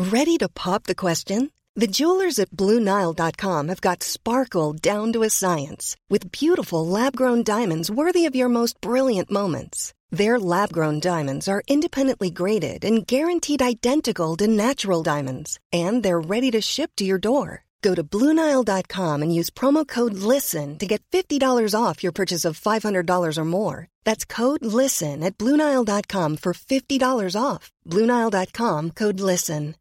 Ready to pop the question? The jewelers at BlueNile.com have got sparkle down to a science with beautiful lab-grown diamonds worthy of your most brilliant moments. Their lab-grown diamonds are independently graded and guaranteed identical to natural diamonds, and they're ready to ship to your door. Go to BlueNile.com and use promo code LISTEN to get $50 off your purchase of $500 or more. That's code LISTEN at BlueNile.com for $50 off. BlueNile.com, code LISTEN.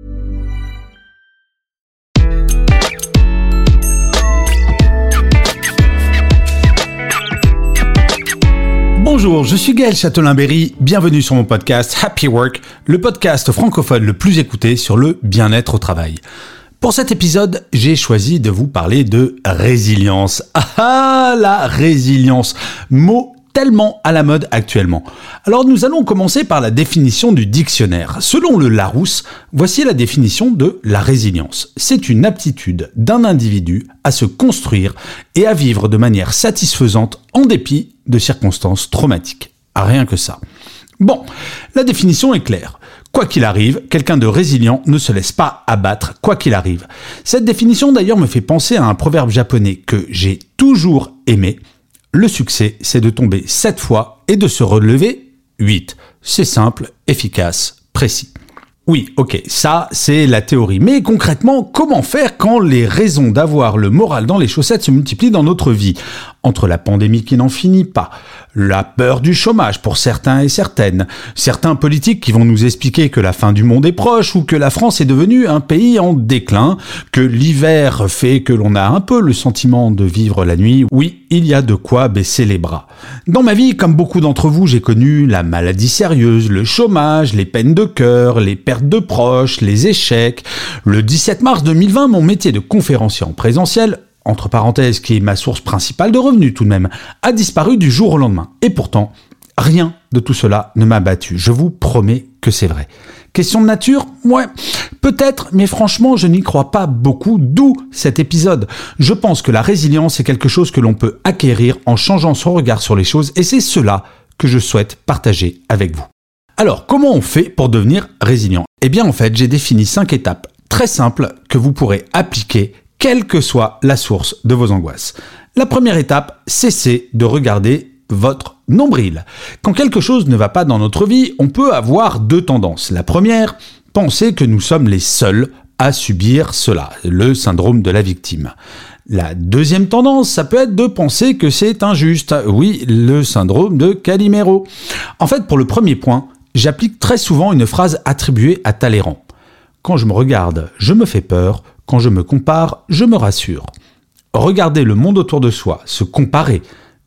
Bonjour, je suis Gaël Châtelain-Berry, bienvenue sur mon podcast Happy Work, le podcast francophone le plus écouté sur le bien-être au travail. Pour cet épisode, j'ai choisi de vous parler de résilience. Ah, la résilience, mot tellement à la mode actuellement. Alors nous allons commencer par la définition du dictionnaire. Selon le Larousse, voici la définition de la résilience. C'est une aptitude d'un individu à se construire et à vivre de manière satisfaisante en dépit de circonstances traumatiques. Rien que ça. Bon, la définition est claire. Quoi qu'il arrive, quelqu'un de résilient ne se laisse pas abattre, quoi qu'il arrive. Cette définition d'ailleurs me fait penser à un proverbe japonais que j'ai toujours aimé. Le succès, c'est de tomber 7 fois et de se relever 8. C'est simple, efficace, précis. Oui, ok, ça, c'est la théorie. Mais concrètement, comment faire quand les raisons d'avoir le moral dans les chaussettes se multiplient dans notre vie ? Entre la pandémie qui n'en finit pas, la peur du chômage pour certains et certaines, certains politiques qui vont nous expliquer que la fin du monde est proche ou que la France est devenue un pays en déclin, que l'hiver fait que l'on a un peu le sentiment de vivre la nuit. Oui, il y a de quoi baisser les bras. Dans ma vie, comme beaucoup d'entre vous, j'ai connu la maladie sérieuse, le chômage, les peines de cœur, les pertes de proches, les échecs. Le 17 mars 2020, mon métier de conférencier en présentiel, entre parenthèses, qui est ma source principale de revenus tout de même, a disparu du jour au lendemain. Et pourtant, rien de tout cela ne m'a battu. Je vous promets que c'est vrai. Question de nature ? Ouais, peut-être, mais franchement, je n'y crois pas beaucoup, d'où cet épisode. Je pense que la résilience est quelque chose que l'on peut acquérir en changeant son regard sur les choses, et c'est cela que je souhaite partager avec vous. Alors, comment on fait pour devenir résilient ? Eh bien, en fait, j'ai défini 5 étapes très simples que vous pourrez appliquer quelle que soit la source de vos angoisses. La première étape, cessez de regarder votre nombril. Quand quelque chose ne va pas dans notre vie, on peut avoir 2 tendances. La première, penser que nous sommes les seuls à subir cela, le syndrome de la victime. La deuxième tendance, ça peut être de penser que c'est injuste. Oui, le syndrome de Calimero. En fait, pour le premier point, j'applique très souvent une phrase attribuée à Talleyrand. Quand je me regarde, je me fais peur. Quand je me compare, je me rassure. Regarder le monde autour de soi, se comparer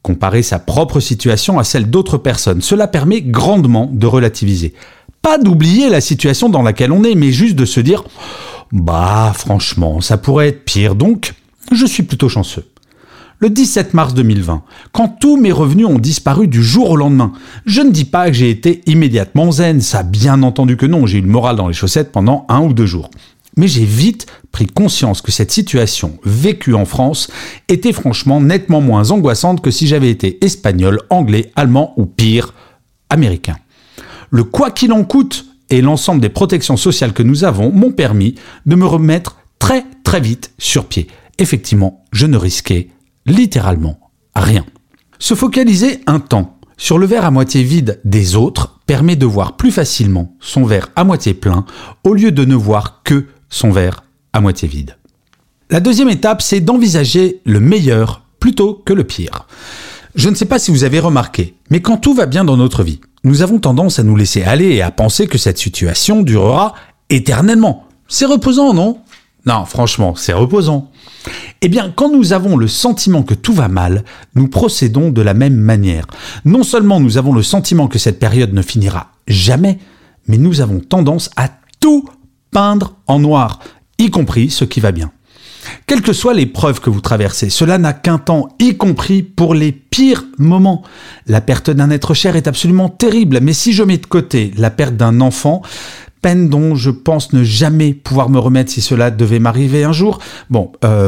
sa propre situation à celle d'autres personnes, cela permet grandement de relativiser. Pas d'oublier la situation dans laquelle on est, mais juste de se dire « Bah, franchement, ça pourrait être pire, donc je suis plutôt chanceux. » Le 17 mars 2020, quand tous mes revenus ont disparu du jour au lendemain, je ne dis pas que j'ai été immédiatement zen, ça bien entendu que non, j'ai eu le moral dans les chaussettes pendant 1 ou 2 jours. Mais j'ai vite pris conscience que cette situation vécue en France était franchement nettement moins angoissante que si j'avais été espagnol, anglais, allemand ou pire, américain. Le quoi qu'il en coûte et l'ensemble des protections sociales que nous avons m'ont permis de me remettre très très vite sur pied. Effectivement, je ne risquais littéralement rien. Se focaliser un temps sur le verre à moitié vide des autres permet de voir plus facilement son verre à moitié plein au lieu de ne voir que son verre à moitié vide. La deuxième étape, c'est d'envisager le meilleur plutôt que le pire. Je ne sais pas si vous avez remarqué, mais quand tout va bien dans notre vie, nous avons tendance à nous laisser aller et à penser que cette situation durera éternellement. C'est reposant, non ? Non, franchement, c'est reposant. Eh bien, quand nous avons le sentiment que tout va mal, nous procédons de la même manière. Non seulement nous avons le sentiment que cette période ne finira jamais, mais nous avons tendance à tout peindre en noir, y compris ce qui va bien. Quelles que soient les preuves que vous traversez, cela n'a qu'un temps, y compris pour les pires moments. La perte d'un être cher est absolument terrible, mais si je mets de côté la perte d'un enfant, peine dont je pense ne jamais pouvoir me remettre si cela devait m'arriver un jour. Bon,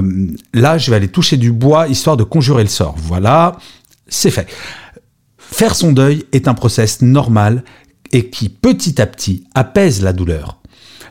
là, je vais aller toucher du bois, histoire de conjurer le sort. Voilà, c'est fait. Faire son deuil est un process normal et qui, petit à petit, apaise la douleur.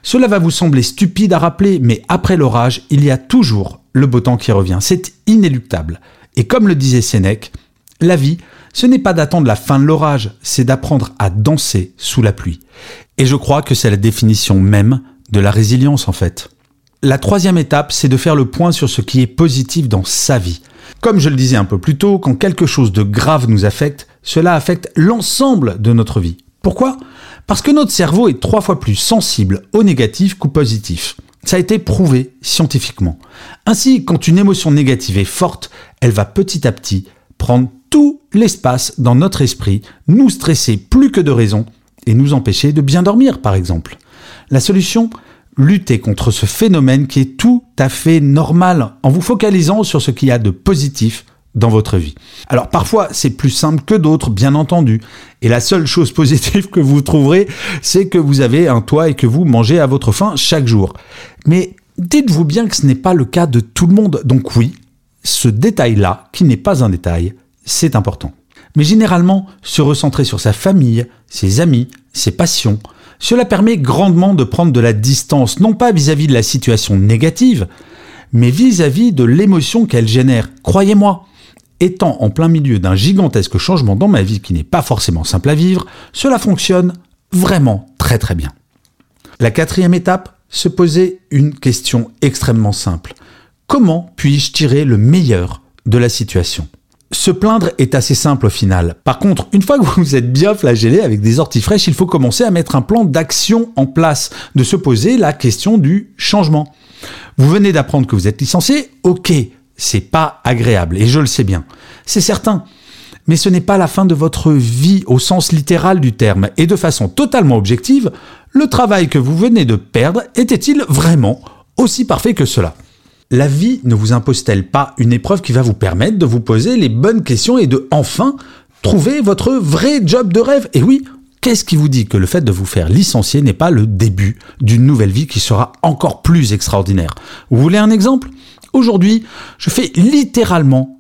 Cela va vous sembler stupide à rappeler, mais après l'orage, il y a toujours le beau temps qui revient. C'est inéluctable. Et comme le disait Sénèque, la vie, ce n'est pas d'attendre la fin de l'orage, c'est d'apprendre à danser sous la pluie. Et je crois que c'est la définition même de la résilience en fait. La troisième étape, c'est de faire le point sur ce qui est positif dans sa vie. Comme je le disais un peu plus tôt, quand quelque chose de grave nous affecte, cela affecte l'ensemble de notre vie. Pourquoi ? Parce que notre cerveau est 3 fois plus sensible au négatif qu'au positif. Ça a été prouvé scientifiquement. Ainsi, quand une émotion négative est forte, elle va petit à petit prendre tout l'espace dans notre esprit, nous stresser plus que de raison et nous empêcher de bien dormir, par exemple. La solution ? Lutter contre ce phénomène qui est tout à fait normal en vous focalisant sur ce qu'il y a de positif dans votre vie. Alors parfois, c'est plus simple que d'autres, bien entendu. Et la seule chose positive que vous trouverez, c'est que vous avez un toit et que vous mangez à votre faim chaque jour. Mais dites-vous bien que ce n'est pas le cas de tout le monde. Donc oui, ce détail-là, qui n'est pas un détail, c'est important. Mais généralement, se recentrer sur sa famille, ses amis, ses passions, cela permet grandement de prendre de la distance, non pas vis-à-vis de la situation négative, mais vis-à-vis de l'émotion qu'elle génère. Croyez-moi, étant en plein milieu d'un gigantesque changement dans ma vie qui n'est pas forcément simple à vivre, cela fonctionne vraiment très très bien. La quatrième étape, se poser une question extrêmement simple. Comment puis-je tirer le meilleur de la situation ? Se plaindre est assez simple au final. Par contre, une fois que vous êtes bien flagellé avec des orties fraîches, il faut commencer à mettre un plan d'action en place, de se poser la question du changement. Vous venez d'apprendre que vous êtes licencié, ok, c'est pas agréable, et je le sais bien. C'est certain. Mais ce n'est pas la fin de votre vie au sens littéral du terme. Et de façon totalement objective, le travail que vous venez de perdre était-il vraiment aussi parfait que cela ? La vie ne vous impose-t-elle pas une épreuve qui va vous permettre de vous poser les bonnes questions et de enfin trouver votre vrai job de rêve ? Et oui, qu'est-ce qui vous dit que le fait de vous faire licencier n'est pas le début d'une nouvelle vie qui sera encore plus extraordinaire ? Vous voulez un exemple ? Aujourd'hui, je fais littéralement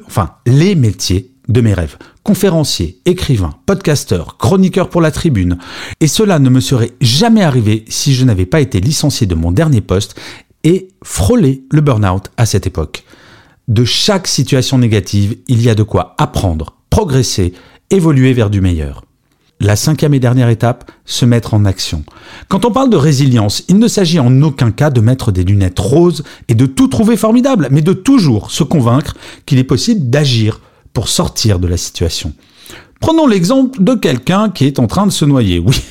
les métiers de mes rêves. Conférencier, écrivain, podcasteur, chroniqueur pour la Tribune. Et cela ne me serait jamais arrivé si je n'avais pas été licencié de mon dernier poste et frôler le burn-out à cette époque. De chaque situation négative, il y a de quoi apprendre, progresser, évoluer vers du meilleur. La 5e et dernière étape, se mettre en action. Quand on parle de résilience, il ne s'agit en aucun cas de mettre des lunettes roses et de tout trouver formidable, mais de toujours se convaincre qu'il est possible d'agir pour sortir de la situation. Prenons l'exemple de quelqu'un qui est en train de se noyer. Oui,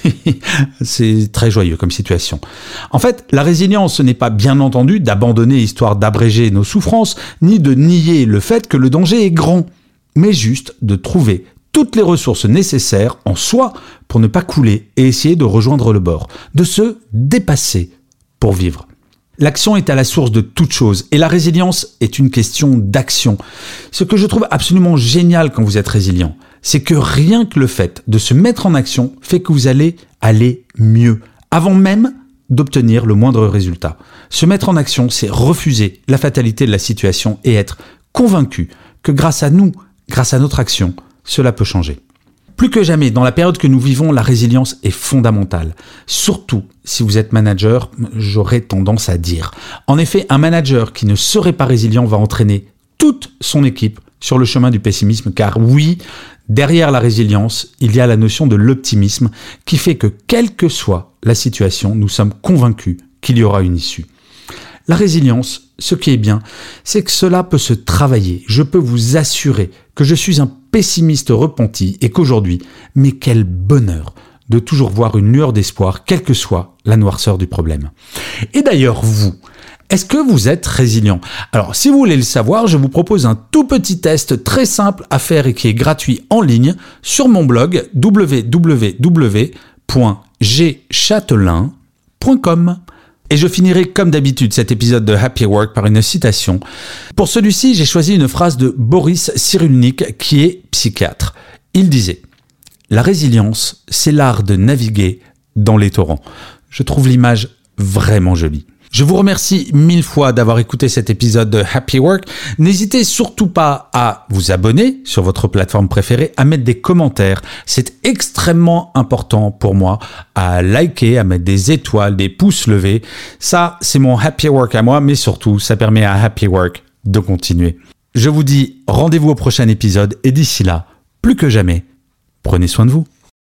c'est très joyeux comme situation. En fait, la résilience, ce n'est pas bien entendu d'abandonner histoire d'abréger nos souffrances, ni de nier le fait que le danger est grand, mais juste de trouver toutes les ressources nécessaires en soi pour ne pas couler et essayer de rejoindre le bord, de se dépasser pour vivre. L'action est à la source de toute chose et la résilience est une question d'action. Ce que je trouve absolument génial quand vous êtes résilient, c'est que rien que le fait de se mettre en action fait que vous allez aller mieux, avant même d'obtenir le moindre résultat. Se mettre en action, c'est refuser la fatalité de la situation et être convaincu que grâce à nous, grâce à notre action, cela peut changer. Plus que jamais, dans la période que nous vivons, la résilience est fondamentale. Surtout si vous êtes manager, j'aurais tendance à dire. En effet, un manager qui ne serait pas résilient va entraîner toute son équipe sur le chemin du pessimisme, car oui, derrière la résilience, il y a la notion de l'optimisme qui fait que, quelle que soit la situation, nous sommes convaincus qu'il y aura une issue. La résilience, ce qui est bien, c'est que cela peut se travailler. Je peux vous assurer que je suis un pessimiste repenti et qu'aujourd'hui, mais quel bonheur de toujours voir une lueur d'espoir, quelle que soit la noirceur du problème. Et d'ailleurs, vous, est-ce que vous êtes résilient ? Alors, si vous voulez le savoir, je vous propose un tout petit test très simple à faire et qui est gratuit en ligne sur mon blog www.gchatelain.com. Et je finirai comme d'habitude cet épisode de Happy Work par une citation. Pour celui-ci, j'ai choisi une phrase de Boris Cyrulnik qui est psychiatre. Il disait « La résilience, c'est l'art de naviguer dans les torrents ». Je trouve l'image vraiment jolie. Je vous remercie 1000 fois d'avoir écouté cet épisode de Happy Work. N'hésitez surtout pas à vous abonner sur votre plateforme préférée, à mettre des commentaires. C'est extrêmement important pour moi, à liker, à mettre des étoiles, des pouces levés. Ça, c'est mon Happy Work à moi, mais surtout, ça permet à Happy Work de continuer. Je vous dis rendez-vous au prochain épisode et d'ici là, plus que jamais, prenez soin de vous.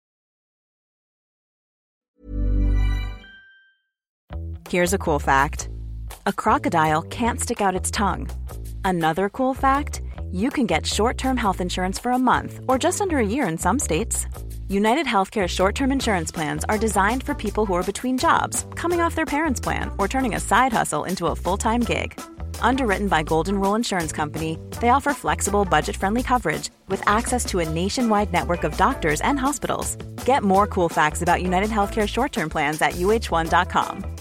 Here's a cool fact. A crocodile can't stick out its tongue. Another cool fact, you can get short-term health insurance for a month or just under a year in some states. United Healthcare short-term insurance plans are designed for people who are between jobs, coming off their parents' plan, or turning a side hustle into a full-time gig. Underwritten by Golden Rule Insurance Company, they offer flexible, budget-friendly coverage with access to a nationwide network of doctors and hospitals. Get more cool facts about United Healthcare short-term plans at uh1.com.